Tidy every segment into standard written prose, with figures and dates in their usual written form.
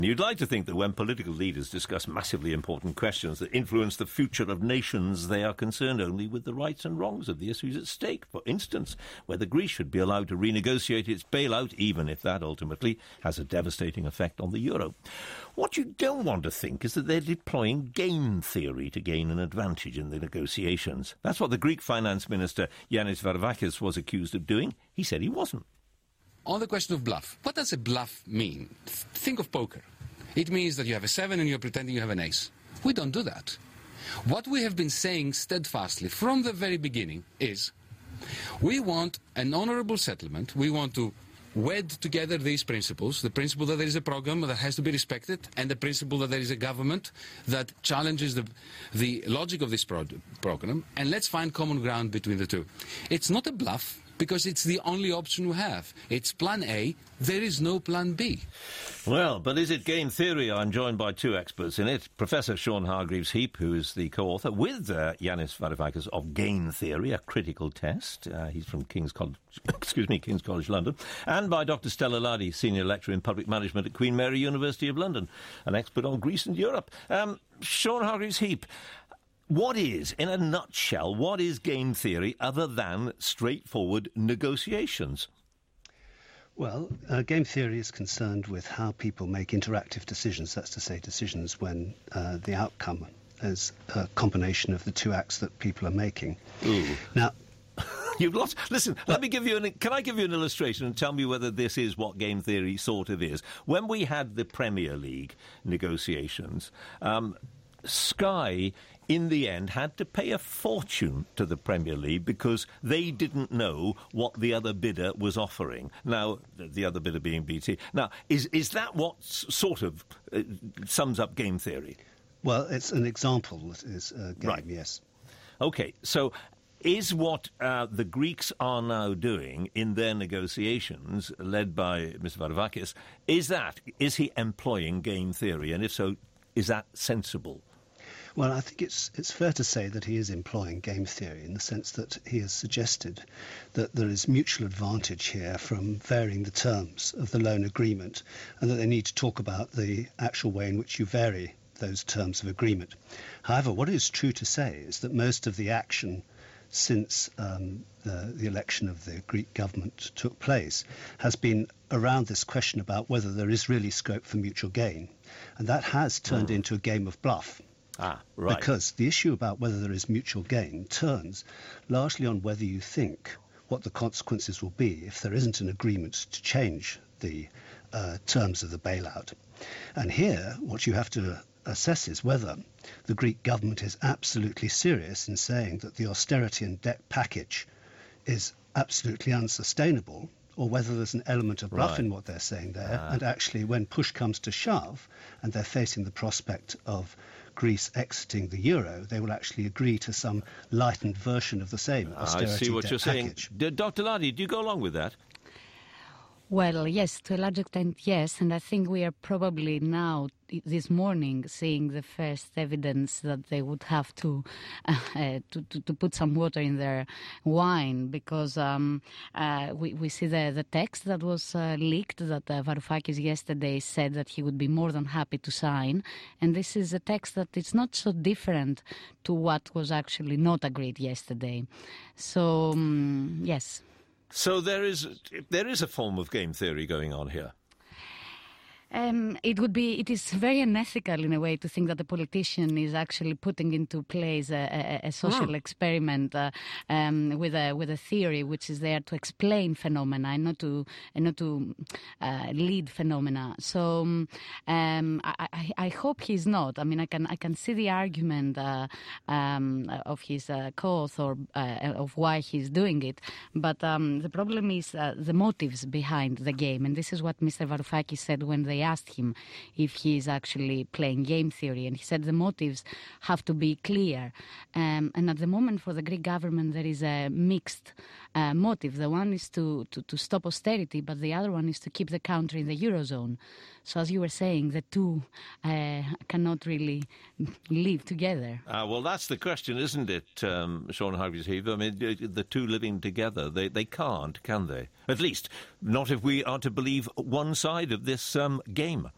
You'd like to think that when political leaders discuss massively important questions that influence the future of nations, they are concerned only with the rights and wrongs of the issues at stake. For instance, whether Greece should be allowed to renegotiate its bailout, even if that ultimately has a devastating effect on the euro. What you don't want to think is that they're deploying game theory to gain an advantage in the negotiations. That's what the Greek finance minister Yanis Varoufakis was accused of doing. He said he wasn't. On the question of bluff, what does a bluff mean? Think of poker. It means that you have a 7 and you're pretending you have an ace. We don't do that. What we have been saying steadfastly from the very beginning is we want an honorable settlement. We want to wed together these principles, the principle that there is a program that has to be respected and the principle that there is a government that challenges the logic of this program, and let's find common ground between the two. It's not a bluff, because it's the only option we have. It's plan A. There is no plan B. Well, but is it game theory? I'm joined by two experts in it. Professor Sean Hargreaves-Heap, who is the co-author with Yanis Varoufakis of Game Theory, a critical test. He's from King's College, King's College London. And by Dr. Stella Ladi, Senior Lecturer in Public Management at Queen Mary University of London, an expert on Greece and Europe. Sean Hargreaves-Heap, what is, in a nutshell, what is game theory other than straightforward negotiations? Well, game theory is concerned with how people make interactive decisions. That's to say, decisions when the outcome is a combination of the two acts that people are making. Ooh. Now, you've lost. Listen, let me give you can I give you an illustration and tell me whether this is what game theory sort of is? When we had the Premier League negotiations, Sky, in the end, had to pay a fortune to the Premier League because they didn't know what the other bidder was offering. Now, the other bidder being BT. Now, is that what sort of sums up game theory? Well, it's an example that is game, right. Yes. OK, so is what the Greeks are now doing in their negotiations, led by Mr. Varoufakis, is he employing game theory? And if so, is that sensible? Well, I think it's fair to say that he is employing game theory in the sense that he has suggested that there is mutual advantage here from varying the terms of the loan agreement and that they need to talk about the actual way in which you vary those terms of agreement. However, what is true to say is that most of the action since the election of the Greek government took place has been around this question about whether there is really scope for mutual gain. And that has turned into a game of bluff. Ah, right. Because the issue about whether there is mutual gain turns largely on whether you think what the consequences will be if there isn't an agreement to change the terms of the bailout. And here, what you have to assess is whether the Greek government is absolutely serious in saying that the austerity and debt package is absolutely unsustainable, or whether there's an element of bluff in what they're saying there, and actually when push comes to shove and they're facing the prospect of Greece exiting the euro, they will actually agree to some lightened version of the same austerity I see what debt you're package. saying. Dr. Ladi, do you go along with that? Well, yes, to a large extent, yes. And I think we are probably now, this morning, seeing the first evidence that they would have to put some water in their wine, because we see the text that was leaked that Varoufakis yesterday said that he would be more than happy to sign. And this is a text that is not so different to what was actually not agreed yesterday. So, yes. So there is a form of game theory going on here. It is very unethical in a way to think that the politician is actually putting into place a social experiment with a theory which is there to explain phenomena and not to lead phenomena. So I hope he's not. I mean, I can see the argument of his co-author of why he's doing it, but the problem is the motives behind the game, and this is what Mr. Varoufakis said when they asked him if he is actually playing game theory, and he said the motives have to be clear. And at the moment for the Greek government there is a mixed motive. The one is to stop austerity, but the other one is to keep the country in the Eurozone. So as you were saying, the two cannot really live together. Well, that's the question, isn't it, Sean Hargreaves-Heap? I mean, the two living together, they can't, can they? At least, not if we are to believe one side of this game.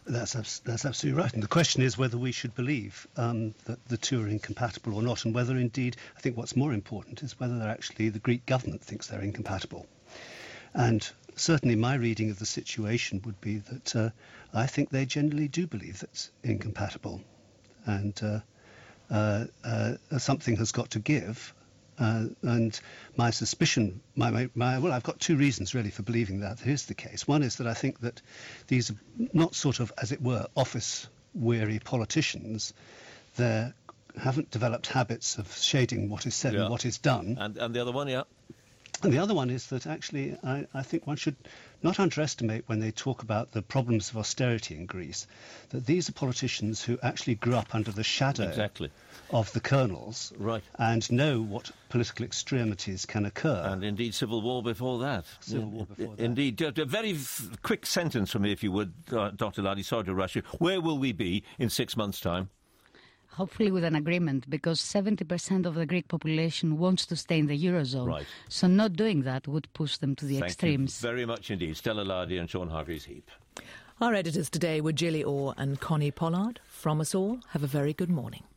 That's absolutely right. And the question is whether we should believe that the two are incompatible or not, and whether indeed, I think what's more important is whether actually the Greek government thinks they're incompatible. And certainly my reading of the situation would be that I think they generally do believe that's incompatible. And something has got to give. And my suspicion, well, I've got two reasons really for believing that is the case. One is that I think that these are not sort of, as it were, office-weary politicians. They haven't developed habits of shading what is said and what is done. And the other one, And the other one is that actually I think one should not underestimate when they talk about the problems of austerity in Greece, that these are politicians who actually grew up under the shadow of the colonels and know what political extremities can occur. And indeed civil war before that. Indeed. A very quick sentence from me, if you would, Dr. Ladi, sorry to rush you. Where will we be in 6 months' time? Hopefully with an agreement, because 70% of the Greek population wants to stay in the Eurozone. Right. So not doing that would push them to the extremes. Thank you very much indeed. Stella Ladi and Sean Hargreaves-Heap. Our editors today were Gilly Orr and Connie Pollard. From us all, have a very good morning.